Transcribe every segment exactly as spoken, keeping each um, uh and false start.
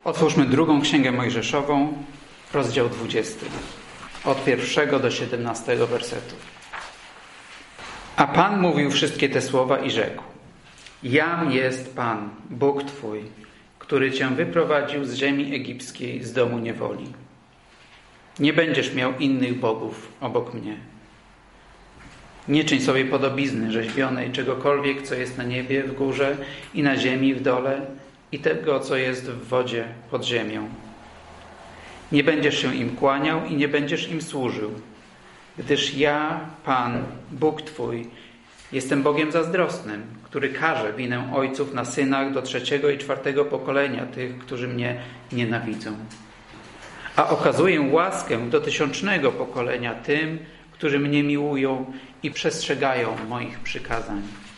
Otwórzmy drugą Księgę Mojżeszową, rozdział dwudziesty, od pierwszego do siedemnastego wersetu. A Pan mówił wszystkie te słowa i rzekł: Jam jest Pan, Bóg Twój, który Cię wyprowadził z ziemi egipskiej, z domu niewoli. Nie będziesz miał innych bogów obok mnie. Nie czyń sobie podobizny rzeźbionej czegokolwiek, co jest na niebie, w górze i na ziemi, w dole, i tego, co jest w wodzie pod ziemią. Nie będziesz się im kłaniał i nie będziesz im służył, gdyż ja, Pan, Bóg Twój, jestem Bogiem zazdrosnym, który karze winę ojców na synach do trzeciego i czwartego pokolenia tych, którzy mnie nienawidzą. A okazuję łaskę do tysiącznego pokolenia tym, którzy mnie miłują i przestrzegają moich przykazań.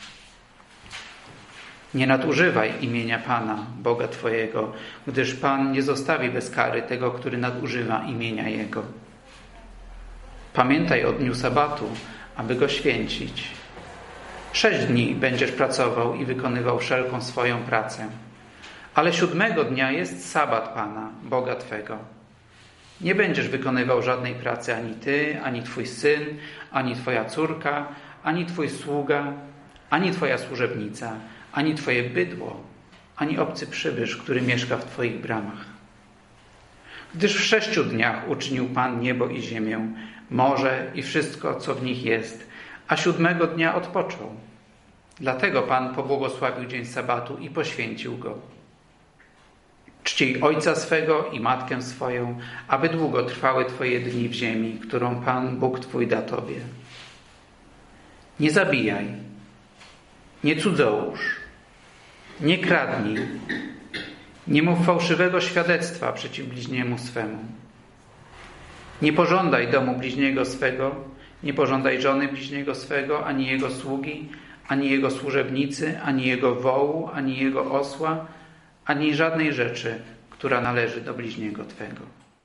Nie nadużywaj imienia Pana, Boga Twojego, gdyż Pan nie zostawi bez kary tego, który nadużywa imienia Jego. Pamiętaj o dniu sabatu, aby go święcić. Sześć dni będziesz pracował i wykonywał wszelką swoją pracę, ale siódmego dnia jest sabat Pana, Boga Twego. Nie będziesz wykonywał żadnej pracy ani ty, ani twój syn, ani twoja córka, ani twój sługa, ani twoja służebnica, ani twoje bydło, ani obcy przybysz, który mieszka w twoich bramach. Gdyż w sześciu dniach uczynił Pan niebo i ziemię, morze i wszystko, co w nich jest, a siódmego dnia odpoczął. Dlatego Pan pobłogosławił dzień sabatu i poświęcił go. Czcij ojca swego i matkę swoją, aby długo trwały twoje dni w ziemi, którą Pan, Bóg Twój, da tobie. Nie zabijaj, nie cudzołóż, nie kradnij, nie mów fałszywego świadectwa przeciw bliźniemu swemu. Nie pożądaj domu bliźniego swego, nie pożądaj żony bliźniego swego, ani jego sługi, ani jego służebnicy, ani jego wołu, ani jego osła, ani żadnej rzeczy, która należy do bliźniego Twego.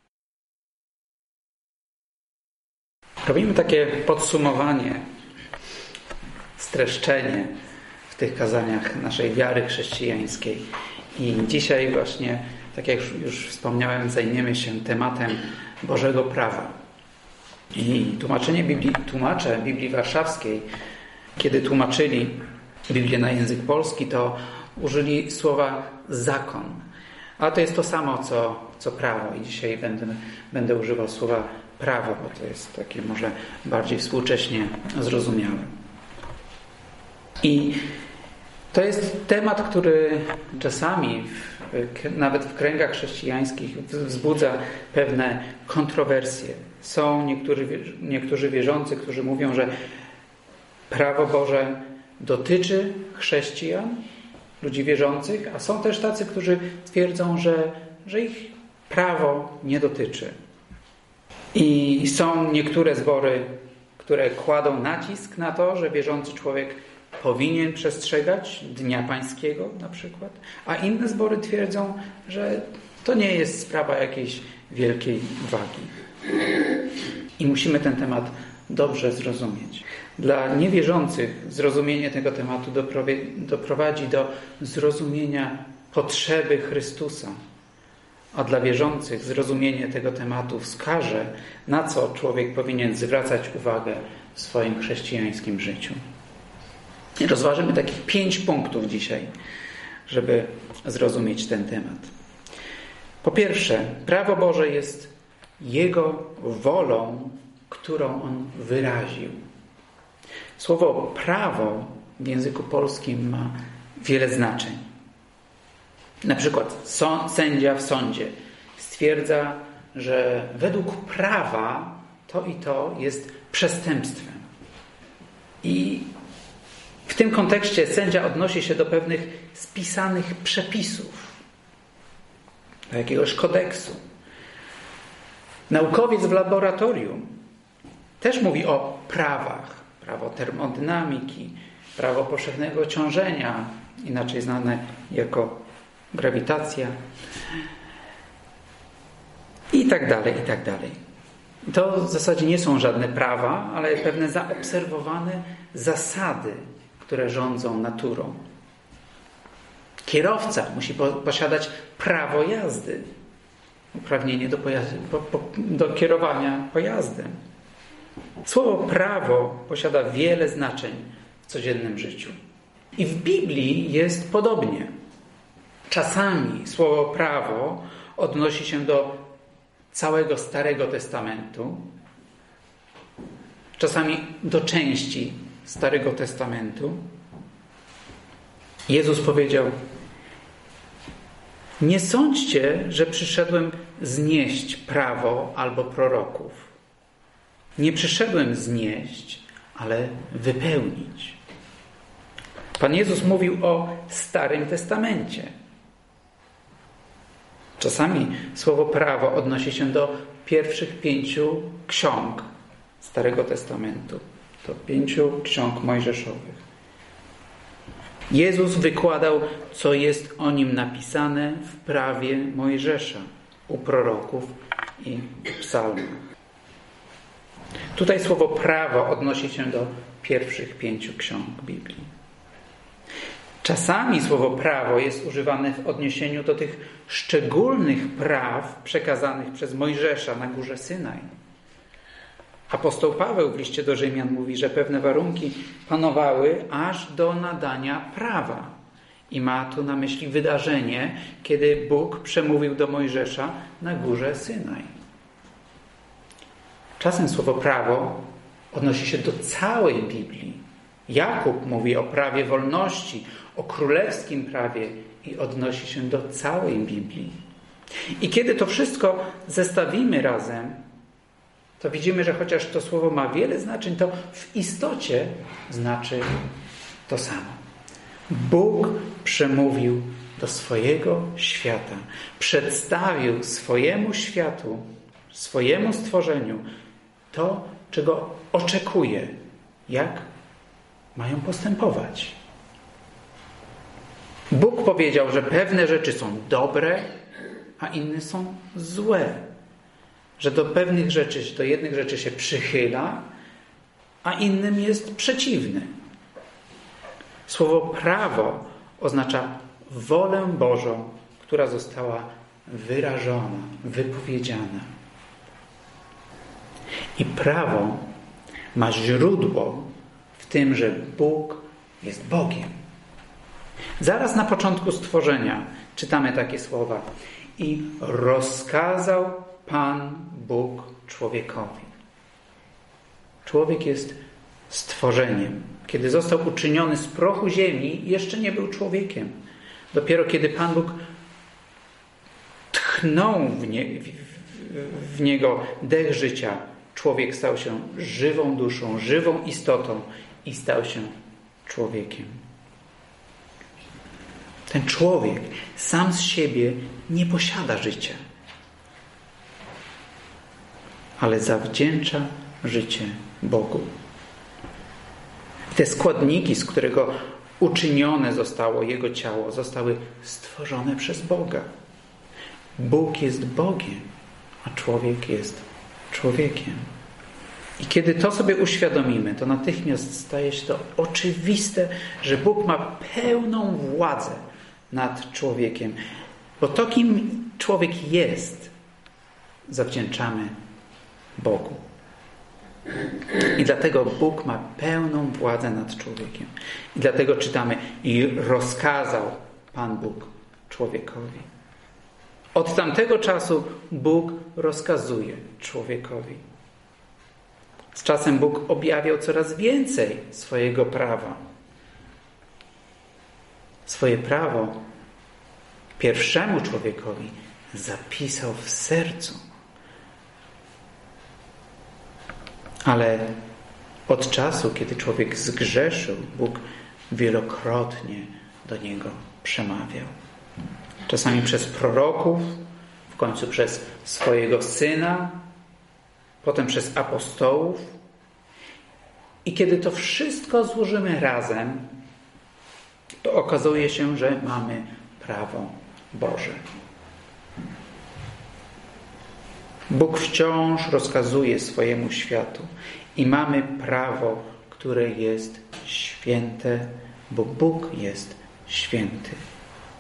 Robimy takie podsumowanie, streszczenie w tych kazaniach naszej wiary chrześcijańskiej. I dzisiaj właśnie, tak jak już wspomniałem, zajmiemy się tematem Bożego Prawa. I tłumaczenie Biblii, tłumacze Biblii Warszawskiej, kiedy tłumaczyli Biblię na język polski, to użyli słowa zakon. A to jest to samo, co, co prawo. I dzisiaj będę, będę używał słowa prawo, bo to jest takie może bardziej współcześnie zrozumiałe. I to jest temat, który czasami w, nawet w kręgach chrześcijańskich wzbudza pewne kontrowersje. Są niektórzy, niektórzy wierzący, którzy mówią, że prawo Boże dotyczy chrześcijan, ludzi wierzących, a są też tacy, którzy twierdzą, że, że ich prawo nie dotyczy. I są niektóre zbory, które kładą nacisk na to, że wierzący człowiek powinien przestrzegać Dnia Pańskiego na przykład, a inne zbory twierdzą, że to nie jest sprawa jakiejś wielkiej wagi. I musimy ten temat dobrze zrozumieć. Dla niewierzących zrozumienie tego tematu doprowadzi do zrozumienia potrzeby Chrystusa, a dla wierzących zrozumienie tego tematu wskaże, na co człowiek powinien zwracać uwagę w swoim chrześcijańskim życiu. I rozważymy takich pięć punktów dzisiaj, żeby zrozumieć ten temat. Po pierwsze, prawo Boże jest Jego wolą, którą On wyraził. Słowo prawo w języku polskim ma wiele znaczeń. Na przykład sędzia w sądzie stwierdza, że według prawa to i to jest przestępstwem. I w tym kontekście sędzia odnosi się do pewnych spisanych przepisów, do jakiegoś kodeksu. Naukowiec w laboratorium też mówi o prawach. Prawo termodynamiki, prawo powszechnego ciążenia, inaczej znane jako grawitacja i tak dalej, i tak dalej. To w zasadzie nie są żadne prawa, ale pewne zaobserwowane zasady, które rządzą naturą. Kierowca musi posiadać prawo jazdy, uprawnienie do, pojazdu, po, po, do kierowania pojazdem. Słowo prawo posiada wiele znaczeń w codziennym życiu. I w Biblii jest podobnie. Czasami słowo prawo odnosi się do całego Starego Testamentu, czasami do części Starego Testamentu. Jezus powiedział: nie sądźcie, że przyszedłem znieść prawo albo proroków. Nie przyszedłem znieść, ale wypełnić. Pan Jezus mówił o Starym Testamencie. Czasami słowo prawo odnosi się do pierwszych pięciu ksiąg Starego Testamentu. Do pięciu ksiąg mojżeszowych. Jezus wykładał, co jest o nim napisane w prawie Mojżesza, u proroków i psalmach. Tutaj słowo prawo odnosi się do pierwszych pięciu ksiąg Biblii. Czasami słowo prawo jest używane w odniesieniu do tych szczególnych praw przekazanych przez Mojżesza na górze Synaj. Apostoł Paweł w liście do Rzymian mówi, że pewne warunki panowały aż do nadania prawa. I ma tu na myśli wydarzenie, kiedy Bóg przemówił do Mojżesza na górze Synaj. Czasem słowo prawo odnosi się do całej Biblii. Jakub mówi o prawie wolności, o królewskim prawie i odnosi się do całej Biblii. I kiedy to wszystko zestawimy razem, to widzimy, że chociaż to słowo ma wiele znaczeń, to w istocie znaczy to samo. Bóg przemówił do swojego świata, przedstawił swojemu światu, swojemu stworzeniu to, czego oczekuje, jak mają postępować. Bóg powiedział, że pewne rzeczy są dobre, a inne są złe. Że do pewnych rzeczy, do jednych rzeczy się przychyla, a innym jest przeciwny. Słowo prawo oznacza wolę Bożą, która została wyrażona, wypowiedziana. I prawo ma źródło w tym, że Bóg jest Bogiem. Zaraz na początku stworzenia czytamy takie słowa: i rozkazał Pan Bóg człowiekowi. Człowiek jest stworzeniem. Kiedy został uczyniony z prochu ziemi, jeszcze nie był człowiekiem. Dopiero kiedy Pan Bóg tchnął w, nie, w, w niego dech życia, człowiek stał się żywą duszą, żywą istotą i stał się człowiekiem. Ten człowiek sam z siebie nie posiada życia, ale zawdzięcza życie Bogu. Te składniki, z którego uczynione zostało Jego ciało, zostały stworzone przez Boga. Bóg jest Bogiem, a człowiek jest człowiekiem. I kiedy to sobie uświadomimy, to natychmiast staje się to oczywiste, że Bóg ma pełną władzę nad człowiekiem. Bo to, kim człowiek jest, zawdzięczamy Bogu. I dlatego Bóg ma pełną władzę nad człowiekiem. I dlatego czytamy: i rozkazał Pan Bóg człowiekowi. Od tamtego czasu Bóg rozkazuje człowiekowi. Z czasem Bóg objawiał coraz więcej swojego prawa. Swoje prawo pierwszemu człowiekowi zapisał w sercu. Ale od czasu, kiedy człowiek zgrzeszył, Bóg wielokrotnie do niego przemawiał. Czasami przez proroków, w końcu przez swojego Syna, potem przez apostołów. I kiedy to wszystko złożymy razem, to okazuje się, że mamy prawo Boże. Bóg wciąż rozkazuje swojemu światu i mamy prawo, które jest święte, bo Bóg jest święty.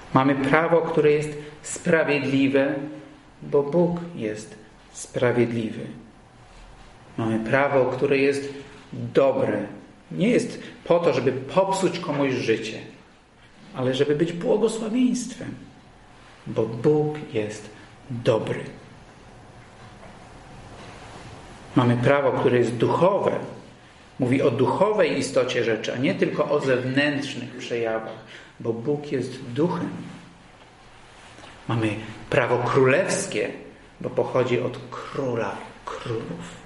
Mamy prawo, które jest sprawiedliwe, bo Bóg jest sprawiedliwy. Mamy prawo, które jest dobre. Nie jest po to, żeby popsuć komuś życie, ale żeby być błogosławieństwem, bo Bóg jest dobry. Mamy prawo, które jest duchowe. Mówi o duchowej istocie rzeczy, a nie tylko o zewnętrznych przejawach, bo Bóg jest duchem. Mamy prawo królewskie, bo pochodzi od króla królów.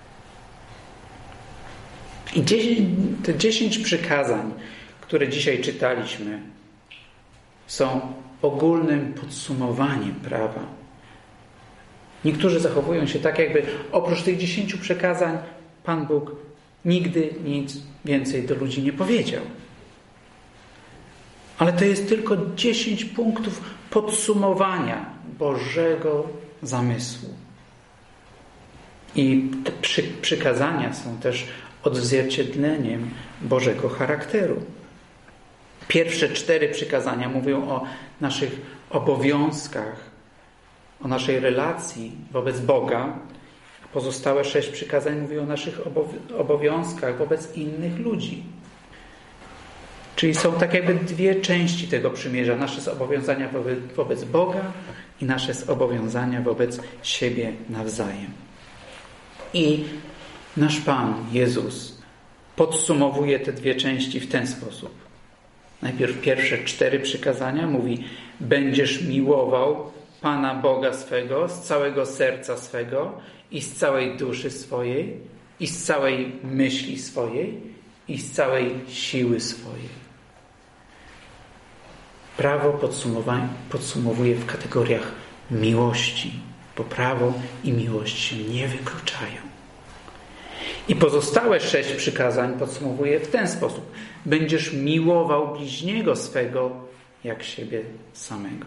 I dziesięć, te dziesięć przykazań, które dzisiaj czytaliśmy, są ogólnym podsumowaniem prawa. Niektórzy zachowują się tak, jakby oprócz tych dziesięciu przykazań Pan Bóg nigdy nic więcej do ludzi nie powiedział. Ale to jest tylko dziesięć punktów podsumowania Bożego zamysłu. I te przy, przykazania są też odzwierciedleniem Bożego charakteru. Pierwsze cztery przykazania mówią o naszych obowiązkach, o naszej relacji wobec Boga. Pozostałe sześć przykazań mówi o naszych obowiązkach wobec innych ludzi. Czyli są tak jakby dwie części tego przymierza. Nasze zobowiązania wobec, wobec Boga i nasze zobowiązania wobec siebie nawzajem. I nasz Pan Jezus podsumowuje te dwie części w ten sposób. Najpierw pierwsze cztery przykazania mówi: będziesz miłował Pana Boga swego z całego serca swego i z całej duszy swojej i z całej myśli swojej i z całej siły swojej. Prawo podsumowuje w kategoriach miłości, bo prawo i miłość się nie wykluczają. I pozostałe sześć przykazań podsumowuje w ten sposób: będziesz miłował bliźniego swego jak siebie samego.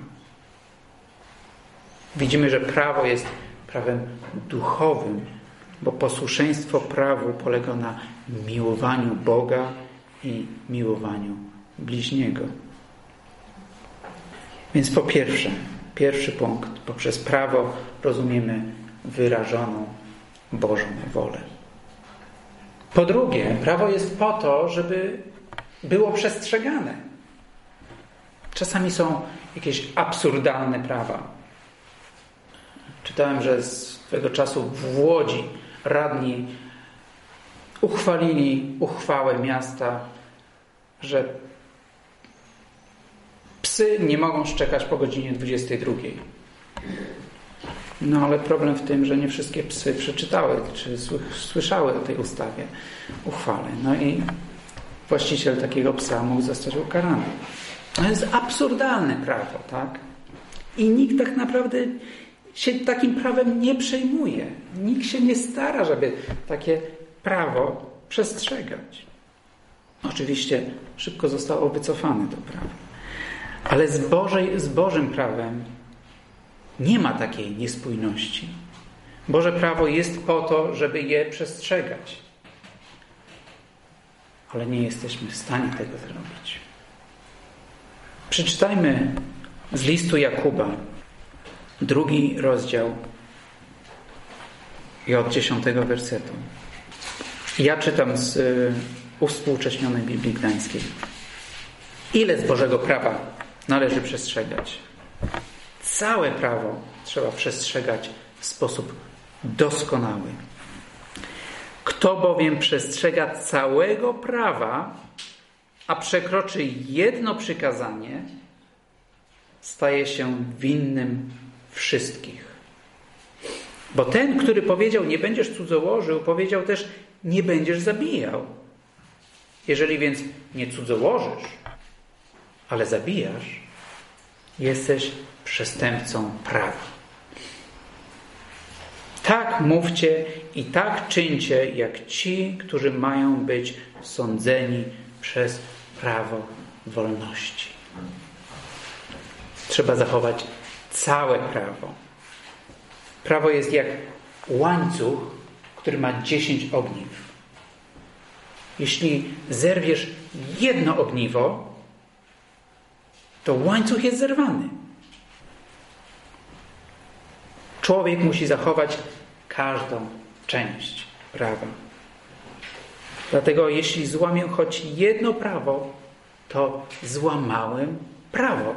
Widzimy, że prawo jest prawem duchowym, bo posłuszeństwo prawu polega na miłowaniu Boga i miłowaniu bliźniego. Więc po pierwsze, pierwszy punkt, poprzez prawo rozumiemy wyrażoną Bożą wolę. Po drugie, prawo jest po to, żeby było przestrzegane. Czasami są jakieś absurdalne prawa. Czytałem, że swego czasu w Łodzi radni uchwalili uchwałę miasta, że psy nie mogą szczekać po godzinie dwudziestej drugiej. No ale problem w tym, że nie wszystkie psy przeczytały czy słyszały o tej ustawie, uchwale. No i właściciel takiego psa mógł zostać ukarany. To jest absurdalne prawo, tak? I nikt tak naprawdę się takim prawem nie przejmuje. Nikt się nie stara, żeby takie prawo przestrzegać. Oczywiście szybko zostało wycofane to prawo. Ale z, Bożej, z Bożym prawem nie ma takiej niespójności. Boże prawo jest po to, żeby je przestrzegać. Ale nie jesteśmy w stanie tego zrobić. Przeczytajmy z listu Jakuba, drugi rozdział i od dziesiątego wersetu. Ja czytam z y, uwspółcześnionej Biblii Gdańskiej. Ile z Bożego prawa należy przestrzegać? Całe prawo trzeba przestrzegać w sposób doskonały. Kto bowiem przestrzega całego prawa, a przekroczy jedno przykazanie, staje się winnym wszystkich. Bo ten, który powiedział: nie będziesz cudzołożył, powiedział też: nie będziesz zabijał. Jeżeli więc nie cudzołożysz, ale zabijasz, jesteś przestępcą prawa. Tak mówcie i tak czyńcie, jak ci, którzy mają być sądzeni przez prawo wolności. Trzeba zachować całe prawo. Prawo jest jak łańcuch, który ma dziesięć ogniw. Jeśli zerwiesz jedno ogniwo, to łańcuch jest zerwany. Człowiek musi zachować każdą część prawa. Dlatego jeśli złamię choć jedno prawo, to złamałem prawo.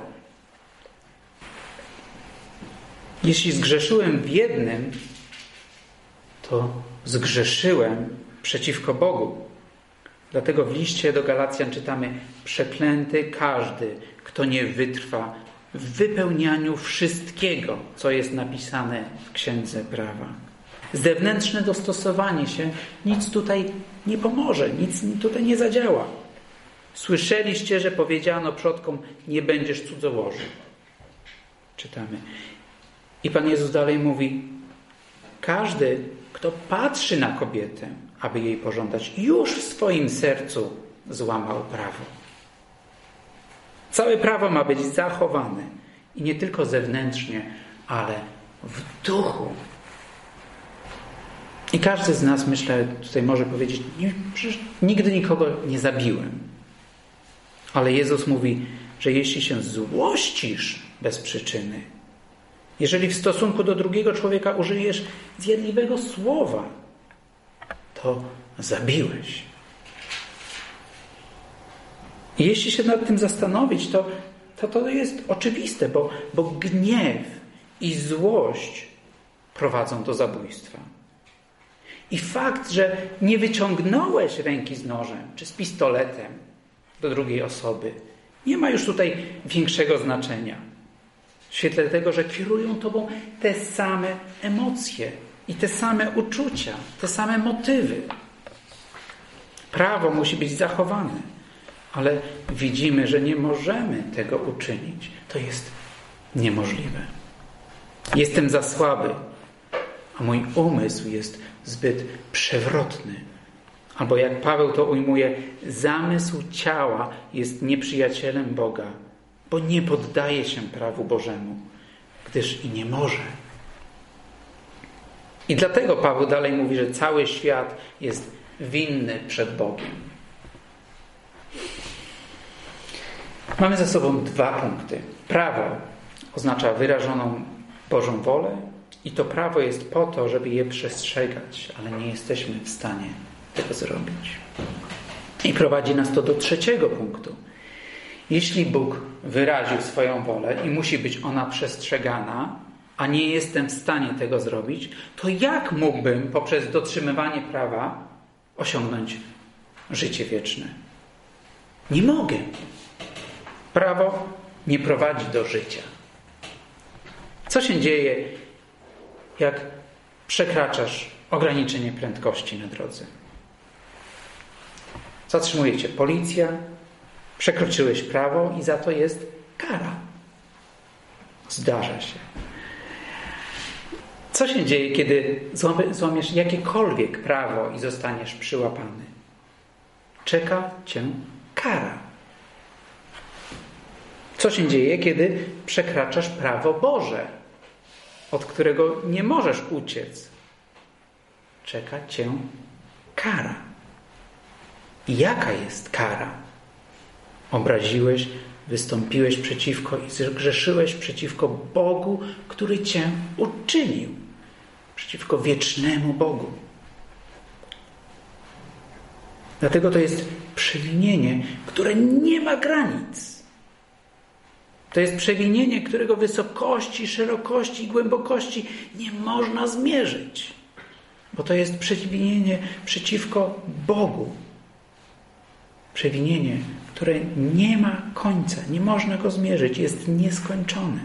Jeśli zgrzeszyłem w jednym, to zgrzeszyłem przeciwko Bogu. Dlatego w liście do Galacjan czytamy: przeklęty każdy, kto nie wytrwa w wypełnianiu wszystkiego, co jest napisane w Księdze Prawa. Zewnętrzne dostosowanie się nic tutaj nie pomoże, nic tutaj nie zadziała. Słyszeliście, że powiedziano przodkom: nie będziesz cudzołożył. Czytamy. I Pan Jezus dalej mówi: każdy, kto patrzy na kobietę, aby jej pożądać, już w swoim sercu złamał prawo. Całe prawo ma być zachowane. I nie tylko zewnętrznie, ale w duchu. I każdy z nas, myślę, tutaj może powiedzieć: nie, przecież nigdy nikogo nie zabiłem. Ale Jezus mówi, że jeśli się złościsz bez przyczyny, jeżeli w stosunku do drugiego człowieka użyjesz zjadliwego słowa, to zabiłeś. I jeśli się nad tym zastanowić, to to, to jest oczywiste, bo, bo gniew i złość prowadzą do zabójstwa. I fakt, że nie wyciągnąłeś ręki z nożem czy z pistoletem do drugiej osoby, nie ma już tutaj większego znaczenia. W świetle tego, że kierują tobą te same emocje i te same uczucia, te same motywy. Prawo musi być zachowane, ale widzimy, że nie możemy tego uczynić. To jest niemożliwe. Jestem za słaby, a mój umysł jest zbyt przewrotny. Albo jak Paweł to ujmuje, zamysł ciała jest nieprzyjacielem Boga, bo nie poddaje się prawu Bożemu, gdyż i nie może. I dlatego Paweł dalej mówi, że cały świat jest winny przed Bogiem. Mamy za sobą dwa punkty. Prawo oznacza wyrażoną Bożą wolę i to prawo jest po to, żeby je przestrzegać, ale nie jesteśmy w stanie tego zrobić. I prowadzi nas to do trzeciego punktu. Jeśli Bóg wyraził swoją wolę i musi być ona przestrzegana, a nie jestem w stanie tego zrobić, to jak mógłbym poprzez dotrzymywanie prawa osiągnąć życie wieczne? Nie mogę. Prawo nie prowadzi do życia. Co się dzieje, jak przekraczasz ograniczenie prędkości na drodze? Zatrzymuje cię policja, przekroczyłeś prawo i za to jest kara. Zdarza się. Co się dzieje, kiedy złamiesz jakiekolwiek prawo i zostaniesz przyłapany? Czeka cię kara. Co się dzieje, kiedy przekraczasz prawo Boże, od którego nie możesz uciec? Czeka cię kara. I jaka jest kara? Obraziłeś, wystąpiłeś przeciwko i zgrzeszyłeś przeciwko Bogu, który cię uczynił. Przeciwko wiecznemu Bogu. Dlatego to jest przewinienie, które nie ma granic. To jest przewinienie, którego wysokości, szerokości i głębokości nie można zmierzyć. Bo to jest przewinienie przeciwko Bogu. Przewinienie, które nie ma końca, nie można go zmierzyć, jest nieskończone.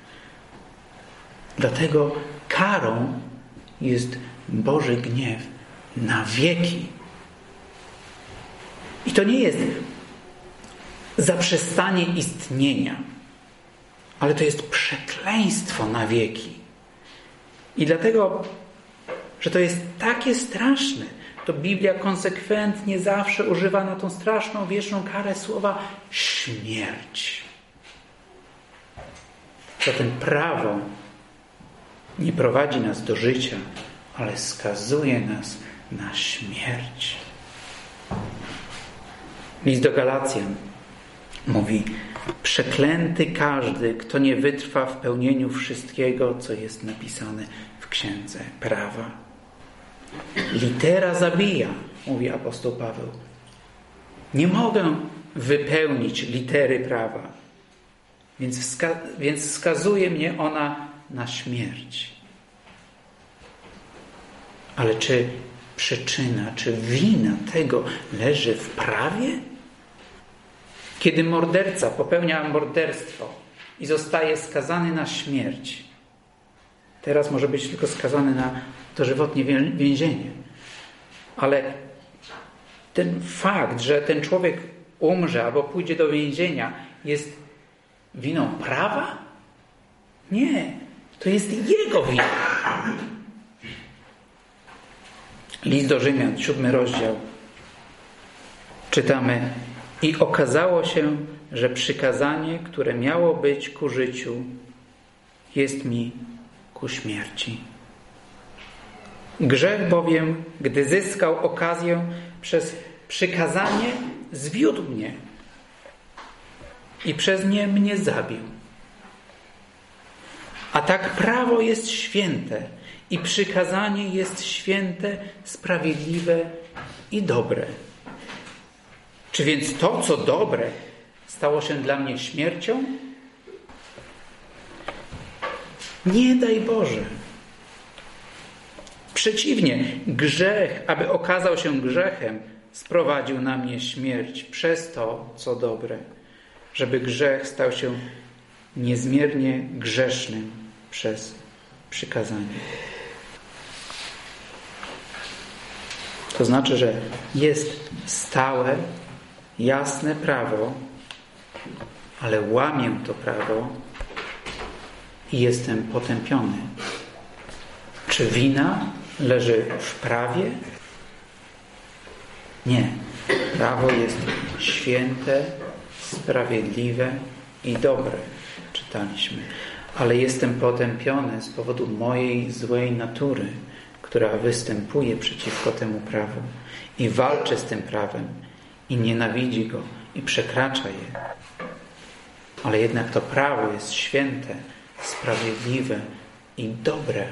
Dlatego karą jest Boży gniew na wieki. I to nie jest zaprzestanie istnienia, ale to jest przekleństwo na wieki. I dlatego, że to jest takie straszne, to Biblia konsekwentnie zawsze używa na tą straszną, wieczną karę słowa śmierć. Zatem prawo nie prowadzi nas do życia, ale skazuje nas na śmierć. List do Galacjan mówi: Przeklęty każdy, kto nie wytrwa w pełnieniu wszystkiego, co jest napisane w Księdze Prawa. Litera zabija, mówi apostoł Paweł. Nie mogę wypełnić litery prawa, więc, wska- więc wskazuje mnie ona na śmierć. Ale czy przyczyna, czy wina tego leży w prawie? Kiedy morderca popełnia morderstwo i zostaje skazany na śmierć, teraz może być tylko skazany na dożywotnie więzienie. Ale ten fakt, że ten człowiek umrze albo pójdzie do więzienia, jest winą prawa? Nie, to jest jego wina. List do Rzymian, siódmy rozdział. Czytamy: i okazało się, że przykazanie, które miało być ku życiu, jest mi ku śmierci. Grzech bowiem, gdy zyskał okazję przez przykazanie, zwiódł mnie i przez nie mnie zabił. A tak prawo jest święte i przykazanie jest święte, sprawiedliwe i dobre. Czy więc to, co dobre, stało się dla mnie śmiercią? Nie daj Boże. Przeciwnie, grzech, aby okazał się grzechem, sprowadził na mnie śmierć przez to, co dobre, żeby grzech stał się niezmiernie grzesznym przez przykazanie. To znaczy, że jest stałe, jasne prawo, ale łamię to prawo i jestem potępiony. Czy wina leży w prawie? Nie. Prawo jest święte, sprawiedliwe i dobre. Czytaliśmy. Ale jestem potępiony z powodu mojej złej natury, która występuje przeciwko temu prawu i walczy z tym prawem i nienawidzi go i przekracza je. Ale jednak to prawo jest święte, sprawiedliwe i dobre.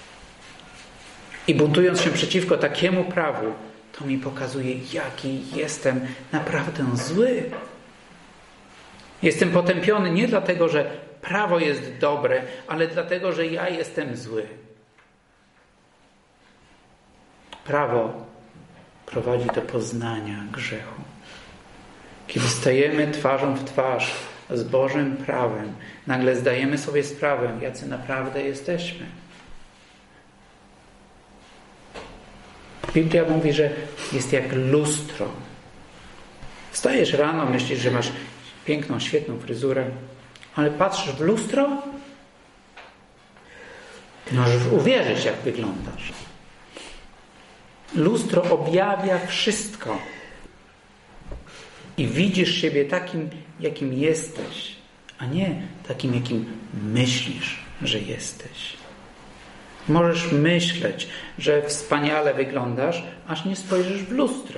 I buntując się przeciwko takiemu prawu, to mi pokazuje, jaki jestem naprawdę zły. Jestem potępiony nie dlatego, że prawo jest dobre, ale dlatego, że ja jestem zły. Prawo prowadzi do poznania grzechu. Kiedy stajemy twarzą w twarz z Bożym prawem, nagle zdajemy sobie sprawę, jacy naprawdę jesteśmy. Biblia mówi, że jest jak lustro. Wstajesz rano, myślisz, że masz piękną, świetną fryzurę, ale patrzysz w lustro, możesz uwierzyć, jak wyglądasz. Lustro objawia wszystko. I widzisz siebie takim, jakim jesteś, a nie takim, jakim myślisz, że jesteś. Możesz myśleć, że wspaniale wyglądasz, aż nie spojrzysz w lustro.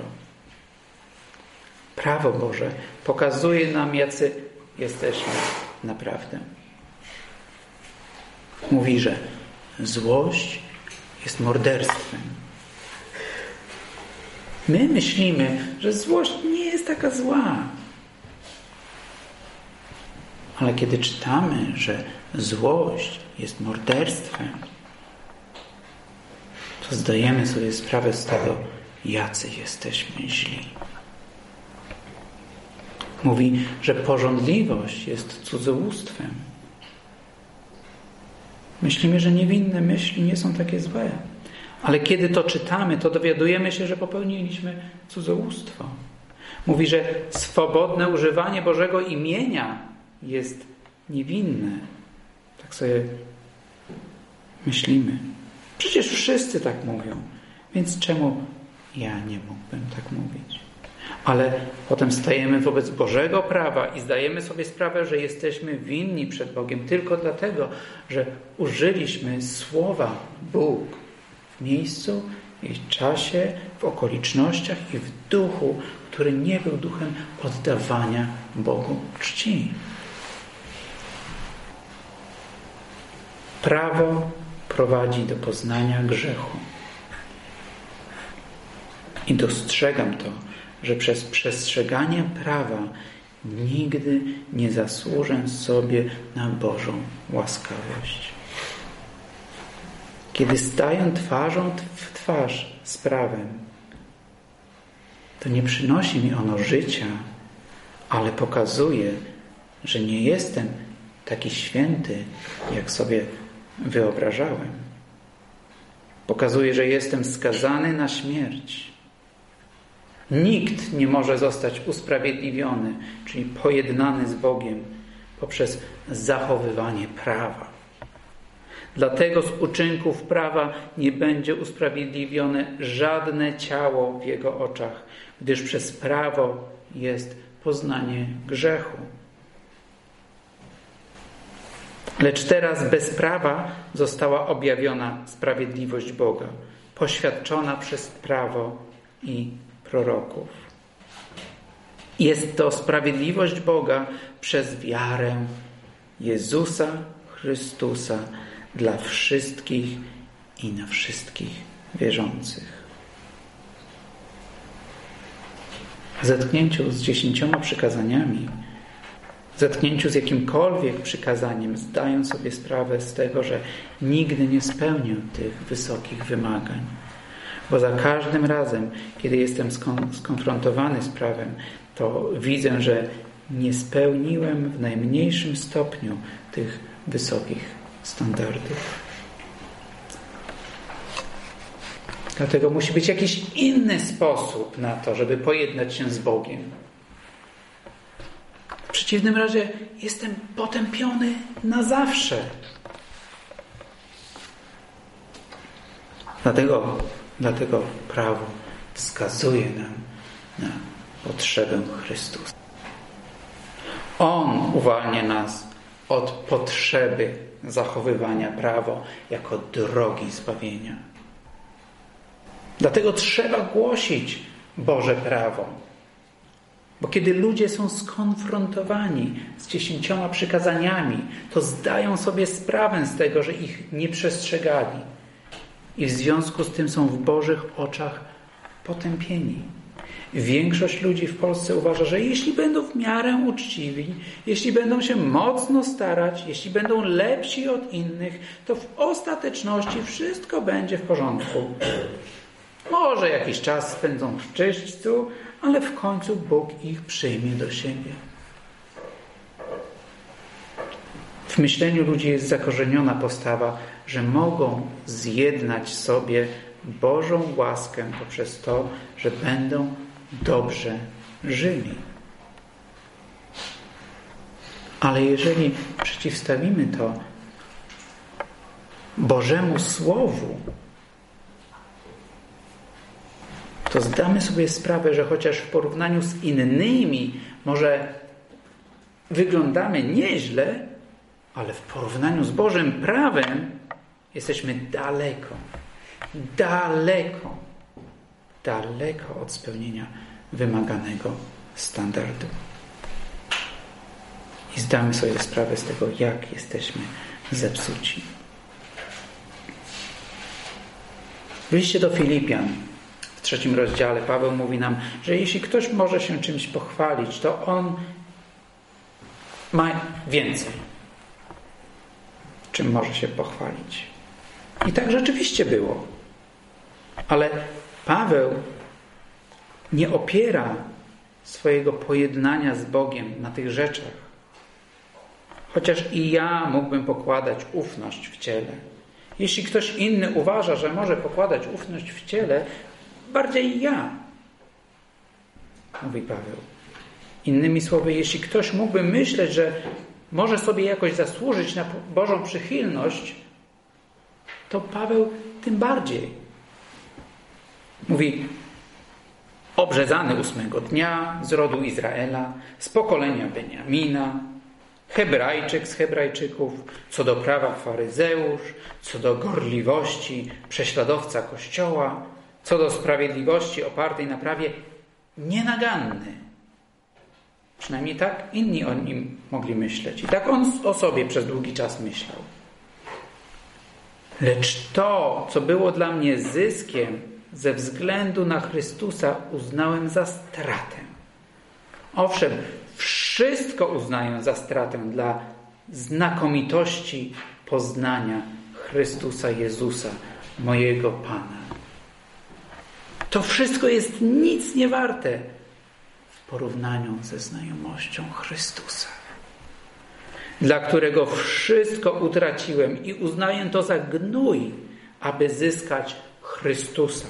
Prawo Boże pokazuje nam, jacy jesteśmy naprawdę. Mówi, że złość jest morderstwem. My myślimy, że złość nie jest taka zła. Ale kiedy czytamy, że złość jest morderstwem, to zdajemy sobie sprawę z tego, jacy jesteśmy źli. Mówi, że pożądliwość jest cudzołóstwem. Myślimy, że niewinne myśli nie są takie złe. Ale kiedy to czytamy, to dowiadujemy się, że popełniliśmy cudzołóstwo. Mówi, że swobodne używanie Bożego imienia jest niewinne. Tak sobie myślimy. Przecież wszyscy tak mówią. Więc czemu ja nie mógłbym tak mówić? Ale potem stajemy wobec Bożego prawa i zdajemy sobie sprawę, że jesteśmy winni przed Bogiem tylko dlatego, że użyliśmy słowa Bóg w miejscu w czasie, w okolicznościach i w duchu, który nie był duchem oddawania Bogu czci. Prawo prowadzi do poznania grzechu. I dostrzegam to, że przez przestrzeganie prawa nigdy nie zasłużę sobie na Bożą łaskawość. Kiedy staję twarzą w twarz z prawem, to nie przynosi mi ono życia, ale pokazuje, że nie jestem taki święty, jak sobie wyobrażałem. Pokazuje, że jestem skazany na śmierć. Nikt nie może zostać usprawiedliwiony, czyli pojednany z Bogiem poprzez zachowywanie prawa. Dlatego z uczynków prawa nie będzie usprawiedliwione żadne ciało w Jego oczach, gdyż przez prawo jest poznanie grzechu. Lecz teraz bez prawa została objawiona sprawiedliwość Boga, poświadczona przez prawo i proroków. Jest to sprawiedliwość Boga przez wiarę Jezusa Chrystusa dla wszystkich i na wszystkich wierzących. W zetknięciu z dziesięcioma przykazaniami, w zetknięciu z jakimkolwiek przykazaniem zdaję sobie sprawę z tego, że nigdy nie spełnię tych wysokich wymagań. Bo za każdym razem, kiedy jestem skonfrontowany z prawem, to widzę, że nie spełniłem w najmniejszym stopniu tych wysokich standardów. Dlatego musi być jakiś inny sposób na to, żeby pojednać się z Bogiem. W przeciwnym razie jestem potępiony na zawsze. Dlatego, dlatego prawo wskazuje nam na potrzebę Chrystusa. On uwalnia nas od potrzeby zachowywania prawa jako drogi zbawienia. Dlatego trzeba głosić Boże prawo. Bo kiedy ludzie są skonfrontowani z dziesięcioma przykazaniami, to zdają sobie sprawę z tego, że ich nie przestrzegali. I w związku z tym są w Bożych oczach potępieni. Większość ludzi w Polsce uważa, że jeśli będą w miarę uczciwi, jeśli będą się mocno starać, jeśli będą lepsi od innych, to w ostateczności wszystko będzie w porządku. Może jakiś czas spędzą w czyśćcu, ale w końcu Bóg ich przyjmie do siebie. W myśleniu ludzi jest zakorzeniona postawa, że mogą zjednać sobie Bożą łaskę poprzez to, że będą dobrze żyli. Ale jeżeli przeciwstawimy to Bożemu Słowu, to zdamy sobie sprawę, że chociaż w porównaniu z innymi może wyglądamy nieźle, ale w porównaniu z Bożym prawem jesteśmy daleko, daleko, daleko od spełnienia wymaganego standardu. I zdamy sobie sprawę z tego, jak jesteśmy zepsuci. W liście do Filipian w trzecim rozdziale Paweł mówi nam, że jeśli ktoś może się czymś pochwalić, to on ma więcej, czym może się pochwalić. I tak rzeczywiście było. Ale Paweł nie opiera swojego pojednania z Bogiem na tych rzeczach. Chociaż i ja mógłbym pokładać ufność w ciele. Jeśli ktoś inny uważa, że może pokładać ufność w ciele, bardziej ja, mówi Paweł. Innymi słowy, jeśli ktoś mógłby myśleć, że może sobie jakoś zasłużyć na Bożą przychylność, to Paweł tym bardziej. Mówi, obrzezany ósmego dnia z rodu Izraela, z pokolenia Beniamina, Hebrajczyk z Hebrajczyków, co do prawa faryzeusz, co do gorliwości prześladowca Kościoła, Co do sprawiedliwości opartej na prawie, nienaganny. Przynajmniej tak inni o nim mogli myśleć. I tak on o sobie przez długi czas myślał. Lecz to, co było dla mnie zyskiem, ze względu na Chrystusa uznałem za stratę. Owszem, wszystko uznaję za stratę dla znakomitości poznania Chrystusa Jezusa, mojego Pana. To wszystko jest nic nie warte w porównaniu ze znajomością Chrystusa, dla którego wszystko utraciłem i uznaję to za gnój, aby zyskać Chrystusa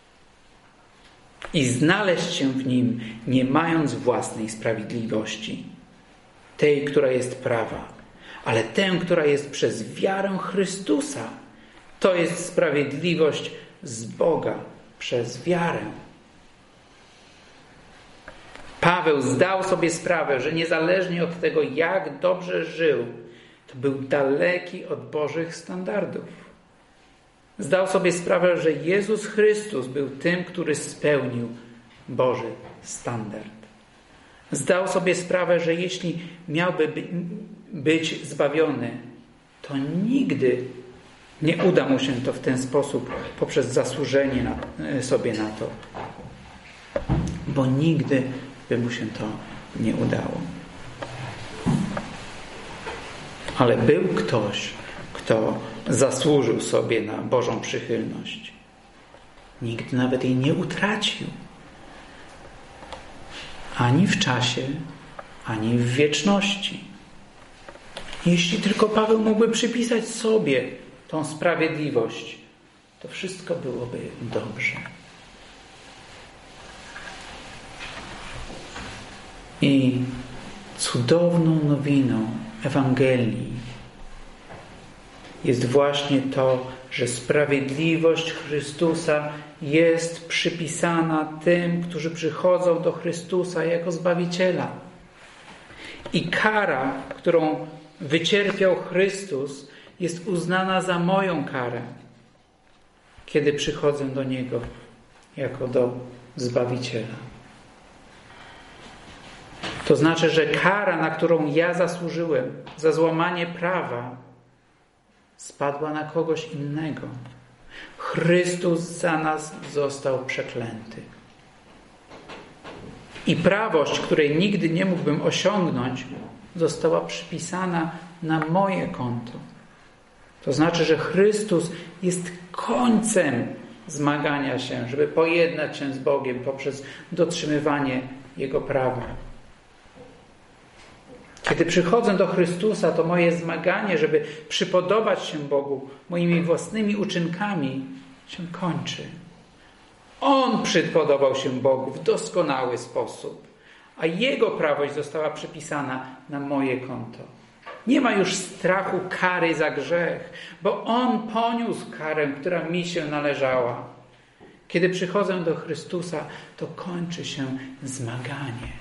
i znaleźć się w Nim, nie mając własnej sprawiedliwości, tej, która jest prawa, ale tę, która jest przez wiarę Chrystusa. To jest sprawiedliwość z Boga przez wiarę. Paweł zdał sobie sprawę, że niezależnie od tego, jak dobrze żył, to był daleki od Bożych standardów. Zdał sobie sprawę, że Jezus Chrystus był tym, który spełnił Boży standard. Zdał sobie sprawę, że jeśli miałby być zbawiony, to nigdy nie uda mu się to w ten sposób, poprzez zasłużenie na, sobie na to. Bo nigdy by mu się to nie udało. Ale był ktoś, kto zasłużył sobie na Bożą przychylność. Nigdy nawet jej nie utracił. Ani w czasie, ani w wieczności. Jeśli tylko Paweł mógłby przypisać sobie tą sprawiedliwość, to wszystko byłoby dobrze. I cudowną nowiną Ewangelii jest właśnie to, że sprawiedliwość Chrystusa jest przypisana tym, którzy przychodzą do Chrystusa jako Zbawiciela. I kara, którą wycierpiał Chrystus, jest uznana za moją karę, kiedy przychodzę do Niego jako do Zbawiciela. To znaczy, że kara, na którą ja zasłużyłem za złamanie prawa, spadła na kogoś innego. Chrystus za nas został przeklęty. I prawość, której nigdy nie mógłbym osiągnąć, została przypisana na moje konto. To znaczy, że Chrystus jest końcem zmagania się, żeby pojednać się z Bogiem poprzez dotrzymywanie Jego prawa. Kiedy przychodzę do Chrystusa, to moje zmaganie, żeby przypodobać się Bogu moimi własnymi uczynkami, się kończy. On przypodobał się Bogu w doskonały sposób, a Jego prawość została przypisana na moje konto. Nie ma już strachu kary za grzech, bo On poniósł karę, która mi się należała. Kiedy przychodzę do Chrystusa, to kończy się zmaganie.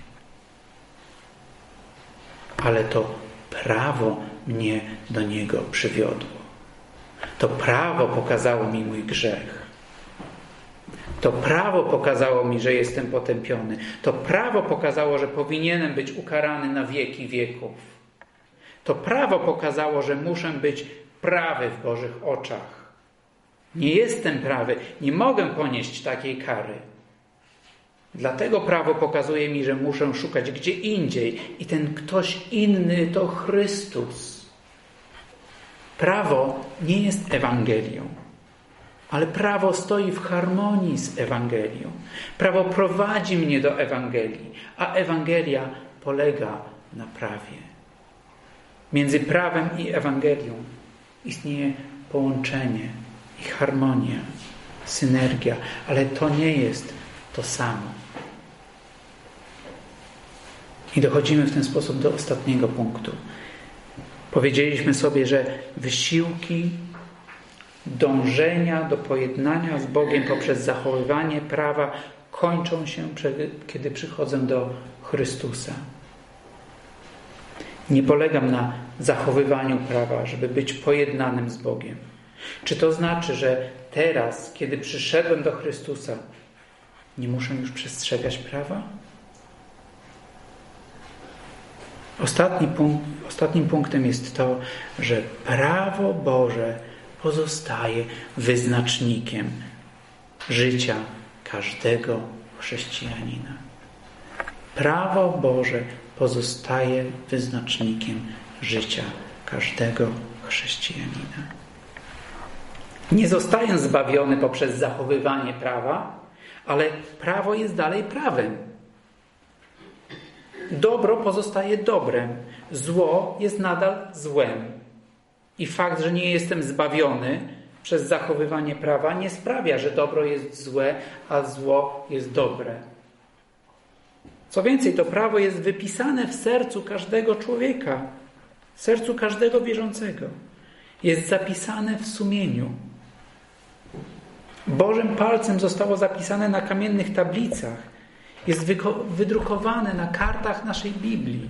Ale to prawo mnie do Niego przywiodło. To prawo pokazało mi mój grzech. To prawo pokazało mi, że jestem potępiony. To prawo pokazało, że powinienem być ukarany na wieki wieków. To prawo pokazało, że muszę być prawy w Bożych oczach. Nie jestem prawy, nie mogę ponieść takiej kary. Dlatego prawo pokazuje mi, że muszę szukać gdzie indziej i ten ktoś inny to Chrystus. Prawo nie jest Ewangelią, ale prawo stoi w harmonii z Ewangelią. Prawo prowadzi mnie do Ewangelii, a Ewangelia polega na prawie. Między prawem i Ewangelią istnieje połączenie i harmonia, synergia, ale to nie jest to samo. I dochodzimy w ten sposób do ostatniego punktu. Powiedzieliśmy sobie, że wysiłki dążenia do pojednania z Bogiem poprzez zachowywanie prawa kończą się, kiedy przychodzę do Chrystusa. Nie polegam na zachowywaniu prawa, żeby być pojednanym z Bogiem. Czy to znaczy, że teraz, kiedy przyszedłem do Chrystusa, nie muszę już przestrzegać prawa? Ostatni punkt, ostatnim punktem jest to, że prawo Boże pozostaje wyznacznikiem życia każdego chrześcijanina. Prawo Boże pozostaje wyznacznikiem życia każdego chrześcijanina. Nie zostaję zbawiony poprzez zachowywanie prawa, ale prawo jest dalej prawem. Dobro pozostaje dobrem, zło jest nadal złem. I fakt, że nie jestem zbawiony przez zachowywanie prawa, nie sprawia, że dobro jest złe, a zło jest dobre. Co więcej, to prawo jest wypisane w sercu każdego człowieka, w sercu każdego wierzącego. Jest zapisane w sumieniu. Bożym palcem zostało zapisane na kamiennych tablicach. Jest wydrukowane na kartach naszej Biblii.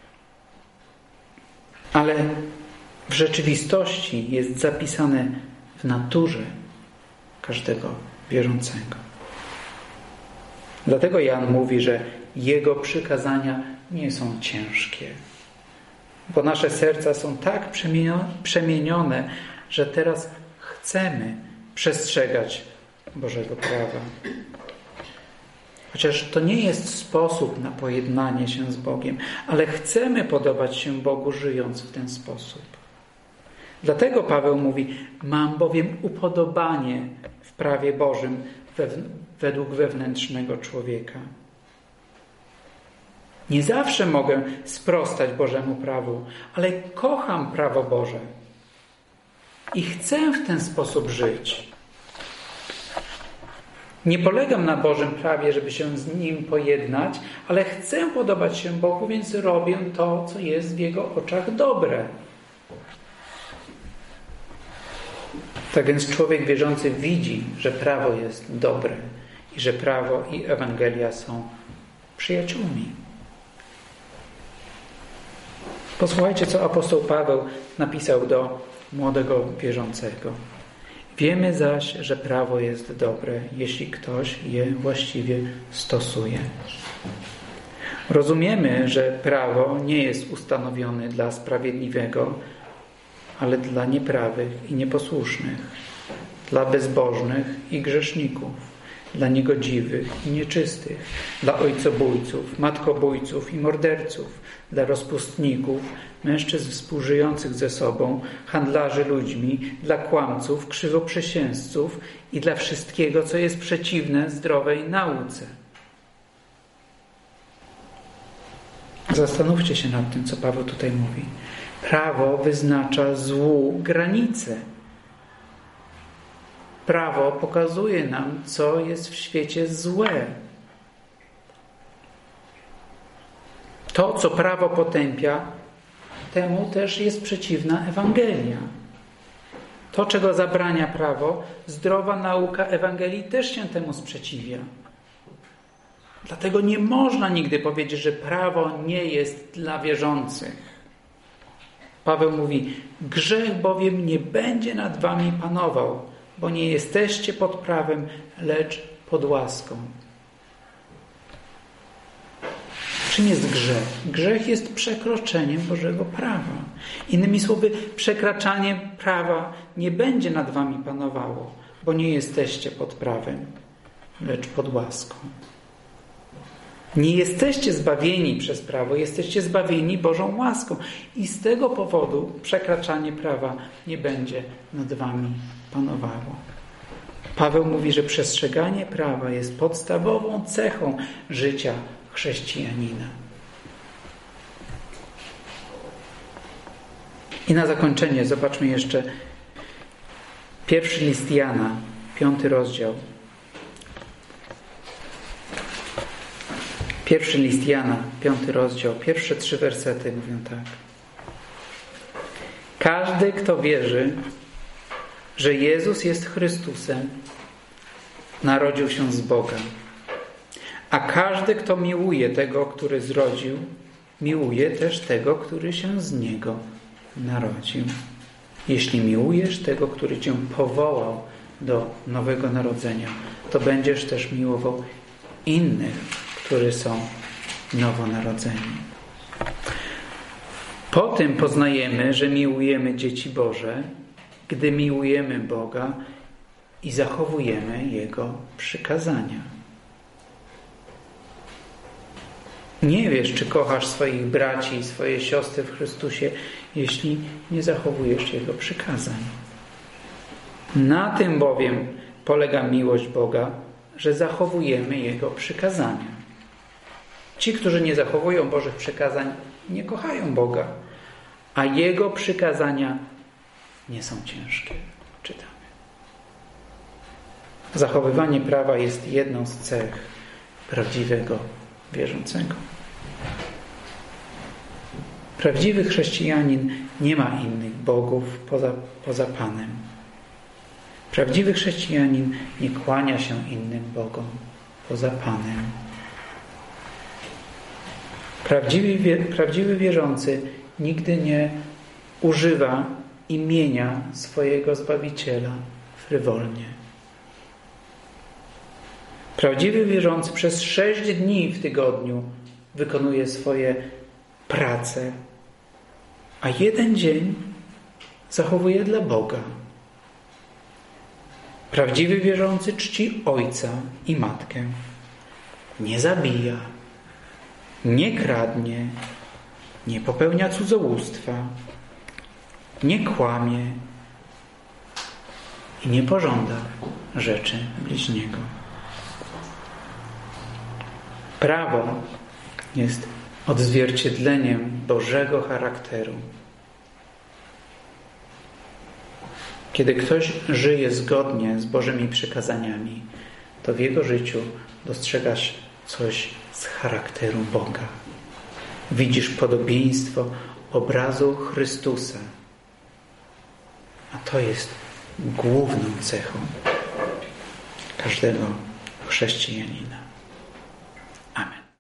Ale w rzeczywistości jest zapisane w naturze każdego wierzącego. Dlatego Jan mówi, że Jego przykazania nie są ciężkie. Bo nasze serca są tak przemienione, że teraz chcemy przestrzegać Bożego prawa. Chociaż to nie jest sposób na pojednanie się z Bogiem, ale chcemy podobać się Bogu, żyjąc w ten sposób. Dlatego Paweł mówi: mam bowiem upodobanie w prawie Bożym według wewnętrznego człowieka. Nie zawsze mogę sprostać Bożemu prawu, ale kocham prawo Boże i chcę w ten sposób żyć. Nie polegam na Bożym prawie, żeby się z Nim pojednać, ale chcę podobać się Bogu, więc robię to, co jest w Jego oczach dobre. Tak więc człowiek wierzący widzi, że prawo jest dobre i że prawo i Ewangelia są przyjaciółmi. Posłuchajcie, co apostoł Paweł napisał do młodego wierzącego. Wiemy zaś, że prawo jest dobre, jeśli ktoś je właściwie stosuje. Rozumiemy, że prawo nie jest ustanowione dla sprawiedliwego, ale dla nieprawych i nieposłusznych, dla bezbożnych i grzeszników, dla niegodziwych i nieczystych, dla ojcobójców, matkobójców i morderców, dla rozpustników, mężczyzn współżyjących ze sobą, handlarzy ludźmi, dla kłamców, krzywoprzysięzców i dla wszystkiego, co jest przeciwne zdrowej nauce. Zastanówcie się nad tym, co Paweł tutaj mówi. Prawo wyznacza złu granice. Prawo pokazuje nam, co jest w świecie złe. To, co prawo potępia, temu też jest przeciwna Ewangelia. To, czego zabrania prawo, zdrowa nauka Ewangelii też się temu sprzeciwia. Dlatego nie można nigdy powiedzieć, że prawo nie jest dla wierzących. Paweł mówi: grzech bowiem nie będzie nad wami panował, bo nie jesteście pod prawem, lecz pod łaską. Czym jest grzech? Grzech jest przekroczeniem Bożego prawa. Innymi słowy, przekraczanie prawa nie będzie nad wami panowało, bo nie jesteście pod prawem, lecz pod łaską. Nie jesteście zbawieni przez prawo, jesteście zbawieni Bożą łaską. I z tego powodu przekraczanie prawa nie będzie nad wami panowało. Paweł mówi, że przestrzeganie prawa jest podstawową cechą życia chrześcijanina. I na zakończenie zobaczmy jeszcze pierwszy list Jana, piąty rozdział. Pierwszy list Jana, piąty rozdział, pierwsze trzy wersety mówią tak. Każdy, kto wierzy, że Jezus jest Chrystusem, narodził się z Boga. A każdy, kto miłuje tego, który zrodził, miłuje też tego, który się z Niego narodził. Jeśli miłujesz tego, który cię powołał do nowego narodzenia, to będziesz też miłował innych, którzy są nowonarodzeni. Po tym poznajemy, że miłujemy dzieci Boże, gdy miłujemy Boga i zachowujemy Jego przykazania. Nie wiesz, czy kochasz swoich braci i swoje siostry w Chrystusie, jeśli nie zachowujesz Jego przykazań. Na tym bowiem polega miłość Boga, że zachowujemy Jego przykazania. Ci, którzy nie zachowują Bożych przykazań, nie kochają Boga, a Jego przykazania nie są ciężkie. Czytamy. Zachowywanie prawa jest jedną z cech prawdziwego wierzącego. Prawdziwy chrześcijanin nie ma innych bogów poza, poza Panem. Prawdziwy chrześcijanin nie kłania się innym bogom poza Panem. Prawdziwy, prawdziwy wierzący nigdy nie używa imienia swojego Zbawiciela frywolnie. Prawdziwy wierzący przez sześć dni w tygodniu wykonuje swoje prace, a jeden dzień zachowuje dla Boga. Prawdziwy wierzący czci ojca i matkę. Nie zabija, nie kradnie, nie popełnia cudzołóstwa, nie kłamie i nie pożąda rzeczy bliźniego. Prawo jest odzwierciedleniem Bożego charakteru. Kiedy ktoś żyje zgodnie z Bożymi przykazaniami, to w jego życiu dostrzegasz coś z charakteru Boga. Widzisz podobieństwo obrazu Chrystusa. A to jest główną cechą każdego chrześcijanina.